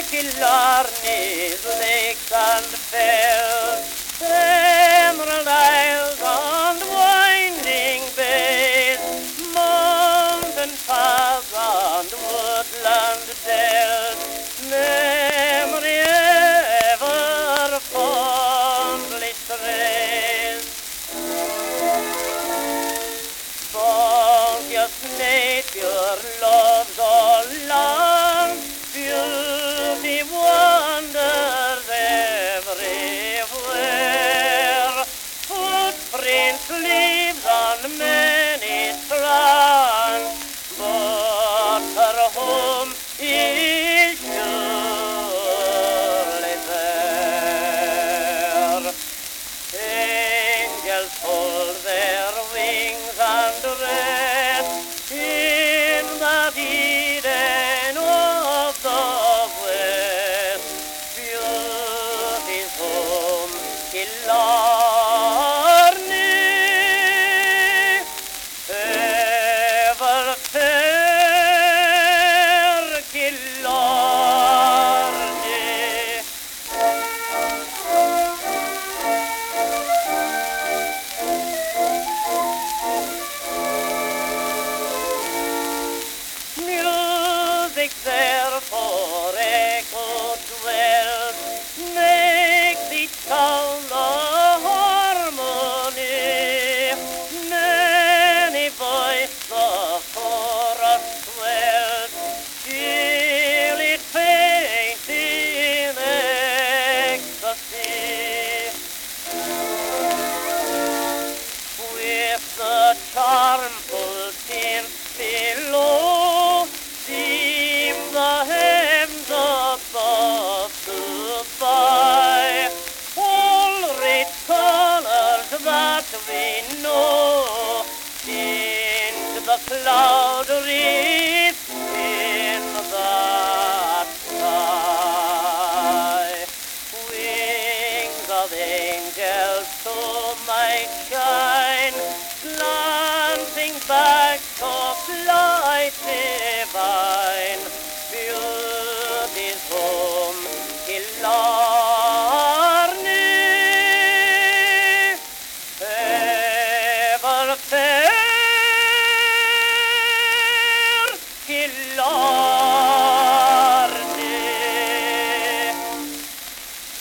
Killarney's lakes and fells, emerald isles and winding bays, mountain paths and woodland dells, memory ever fondly strays. Bounteous nature loves all lands, beauty wonders everywhere. Footprints leaves on many strands, but her home is surely there. Angels fold their wings and rest in the Eden of the West. Beauty's home, Killarney, ever fair Killarney. Music therefore echo dwells, makes each sound a harmony. Many voice the chorus swells, till it faints in ecstasy. With the charmful tints below, seem the heavens above to buy all rich colors that we know. Into the cloud wreath